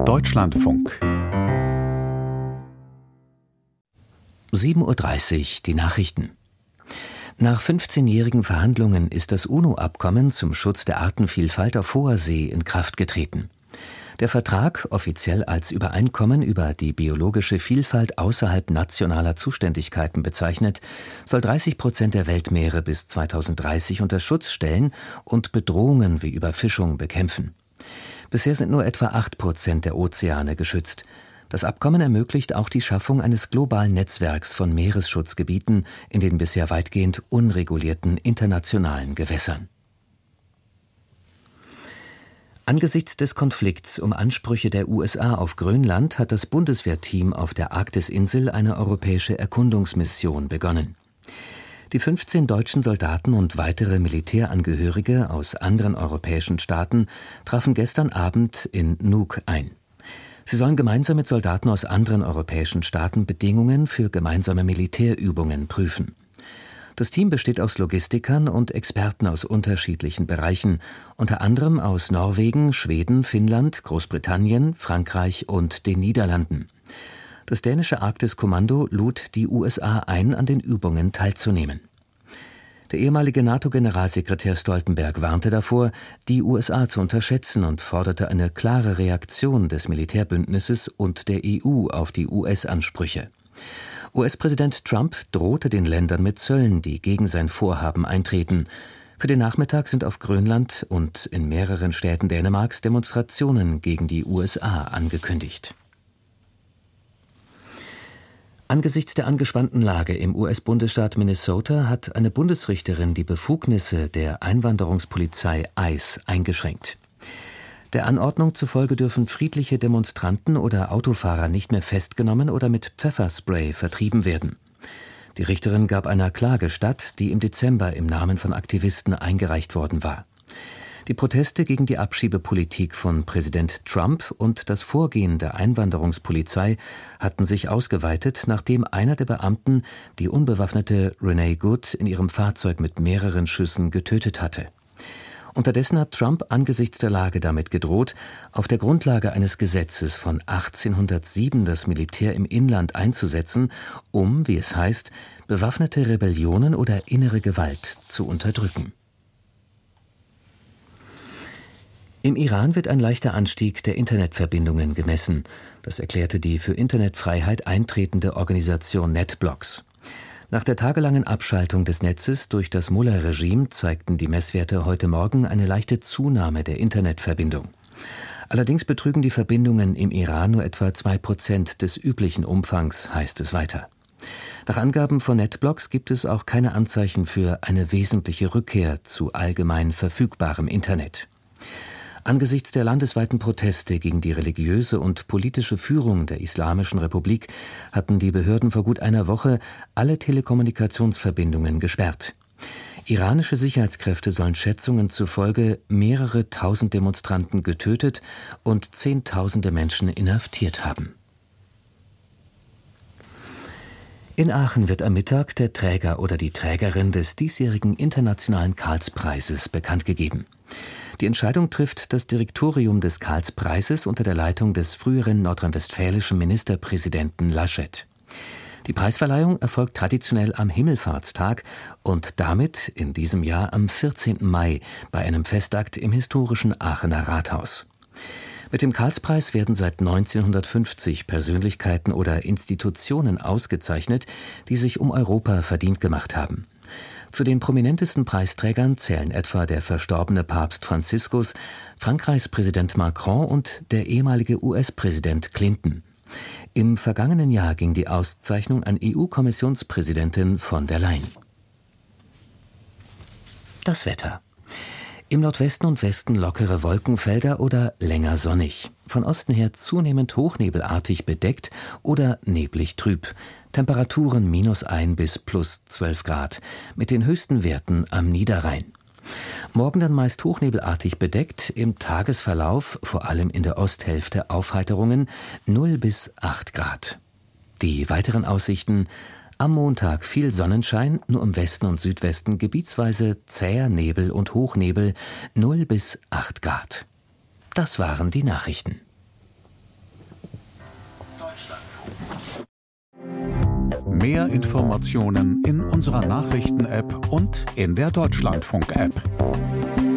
Deutschlandfunk 7:30 Uhr, die Nachrichten. Nach 15-jährigen Verhandlungen ist das UNO-Abkommen zum Schutz der Artenvielfalt auf hoher See in Kraft getreten. Der Vertrag, offiziell als Übereinkommen über die biologische Vielfalt außerhalb nationaler Zuständigkeiten bezeichnet, soll 30% der Weltmeere bis 2030 unter Schutz stellen und Bedrohungen wie Überfischung bekämpfen. Bisher sind nur etwa 8% der Ozeane geschützt. Das Abkommen ermöglicht auch die Schaffung eines globalen Netzwerks von Meeresschutzgebieten in den bisher weitgehend unregulierten internationalen Gewässern. Angesichts des Konflikts um Ansprüche der USA auf Grönland hat das Bundeswehrteam auf der Arktisinsel eine europäische Erkundungsmission begonnen. Die 15 deutschen Soldaten und weitere Militärangehörige aus anderen europäischen Staaten trafen gestern Abend in Nuuk ein. Sie sollen gemeinsam mit Soldaten aus anderen europäischen Staaten Bedingungen für gemeinsame Militärübungen prüfen. Das Team besteht aus Logistikern und Experten aus unterschiedlichen Bereichen, unter anderem aus Norwegen, Schweden, Finnland, Großbritannien, Frankreich und den Niederlanden. Das dänische Arktiskommando lud die USA ein, an den Übungen teilzunehmen. Der ehemalige NATO-Generalsekretär Stoltenberg warnte davor, die USA zu unterschätzen und forderte eine klare Reaktion des Militärbündnisses und der EU auf die US-Ansprüche. US-Präsident Trump drohte den Ländern mit Zöllen, die gegen sein Vorhaben eintreten. Für den Nachmittag sind auf Grönland und in mehreren Städten Dänemarks Demonstrationen gegen die USA angekündigt. Angesichts der angespannten Lage im US-Bundesstaat Minnesota hat eine Bundesrichterin die Befugnisse der Einwanderungspolizei ICE eingeschränkt. Der Anordnung zufolge dürfen friedliche Demonstranten oder Autofahrer nicht mehr festgenommen oder mit Pfefferspray vertrieben werden. Die Richterin gab einer Klage statt, die im Dezember im Namen von Aktivisten eingereicht worden war. Die Proteste gegen die Abschiebepolitik von Präsident Trump und das Vorgehen der Einwanderungspolizei hatten sich ausgeweitet, nachdem einer der Beamten die unbewaffnete Renee Good in ihrem Fahrzeug mit mehreren Schüssen getötet hatte. Unterdessen hat Trump angesichts der Lage damit gedroht, auf der Grundlage eines Gesetzes von 1807 das Militär im Inland einzusetzen, um, wie es heißt, bewaffnete Rebellionen oder innere Gewalt zu unterdrücken. Im Iran wird ein leichter Anstieg der Internetverbindungen gemessen. Das erklärte die für Internetfreiheit eintretende Organisation NetBlocks. Nach der tagelangen Abschaltung des Netzes durch das Mullah-Regime zeigten die Messwerte heute Morgen eine leichte Zunahme der Internetverbindung. Allerdings betrügen die Verbindungen im Iran nur etwa 2% des üblichen Umfangs, heißt es weiter. Nach Angaben von NetBlocks gibt es auch keine Anzeichen für eine wesentliche Rückkehr zu allgemein verfügbarem Internet. Angesichts der landesweiten Proteste gegen die religiöse und politische Führung der Islamischen Republik hatten die Behörden vor gut einer Woche alle Telekommunikationsverbindungen gesperrt. Iranische Sicherheitskräfte sollen Schätzungen zufolge mehrere tausend Demonstranten getötet und Zehntausende Menschen inhaftiert haben. In Aachen wird am Mittag der Träger oder die Trägerin des diesjährigen Internationalen Karlspreises bekannt gegeben. Die Entscheidung trifft das Direktorium des Karlspreises unter der Leitung des früheren nordrhein-westfälischen Ministerpräsidenten Laschet. Die Preisverleihung erfolgt traditionell am Himmelfahrtstag und damit in diesem Jahr am 14. Mai bei einem Festakt im historischen Aachener Rathaus. Mit dem Karlspreis werden seit 1950 Persönlichkeiten oder Institutionen ausgezeichnet, die sich um Europa verdient gemacht haben. Zu den prominentesten Preisträgern zählen etwa der verstorbene Papst Franziskus, Frankreichs Präsident Macron und der ehemalige US-Präsident Clinton. Im vergangenen Jahr ging die Auszeichnung an EU-Kommissionspräsidentin von der Leyen. Das Wetter. Im Nordwesten und Westen lockere Wolkenfelder oder länger sonnig. Von Osten her zunehmend hochnebelartig bedeckt oder neblig trüb. Temperaturen -1 bis +12 Grad, mit den höchsten Werten am Niederrhein. Morgen dann meist hochnebelartig bedeckt, im Tagesverlauf, vor allem in der Osthälfte, Aufheiterungen 0 bis 8 Grad. Die weiteren Aussichten: am Montag viel Sonnenschein, nur im Westen und Südwesten gebietsweise zäher Nebel und Hochnebel, 0 bis 8 Grad. Das waren die Nachrichten. Mehr Informationen in unserer Nachrichten-App und in der Deutschlandfunk-App.